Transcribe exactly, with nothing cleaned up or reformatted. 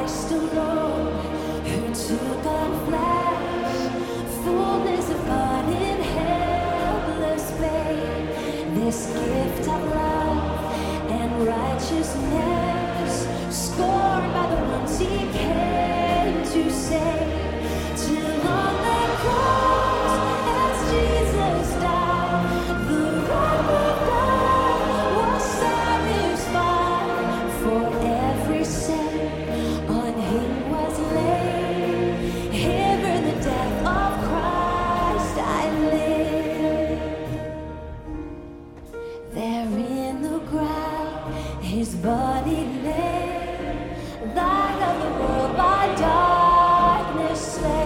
Christ alone, who took on flesh, fullness of God in helpless babe. This gift of love and righteousness, scorned by the ones he came to save.